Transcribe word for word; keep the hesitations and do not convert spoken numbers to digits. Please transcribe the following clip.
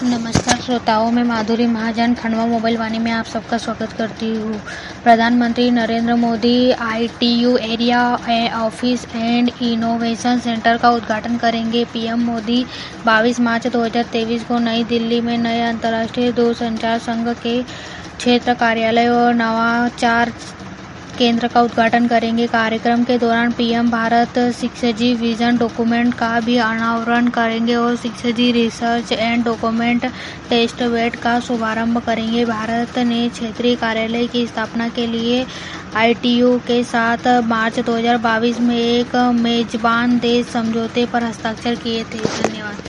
नमस्कार श्रोताओं, मैं माधुरी महाजन खंडवा मोबाइल वाणी में आप सबका स्वागत करती हूँ। प्रधानमंत्री Narendra Modi ITU area office and innovation centre का उद्घाटन करेंगे। पीएम मोदी बाईस मार्च दो हज़ार तेईस को नई दिल्ली में नए अंतर्राष्ट्रीय दूरसंचार संघ के क्षेत्र कार्यालय और नवाचार केंद्र का उद्घाटन करेंगे। कार्यक्रम के दौरान PM Bharat six G vision document का भी अनावरण करेंगे और six G research and document testbed का शुभारंभ करेंगे। भारत ने क्षेत्रीय कार्यालय की स्थापना के लिए आईटीयू के साथ मार्च दो हज़ार बाईस में एक मेजबान देश समझौते पर हस्ताक्षर किए थे। धन्यवाद।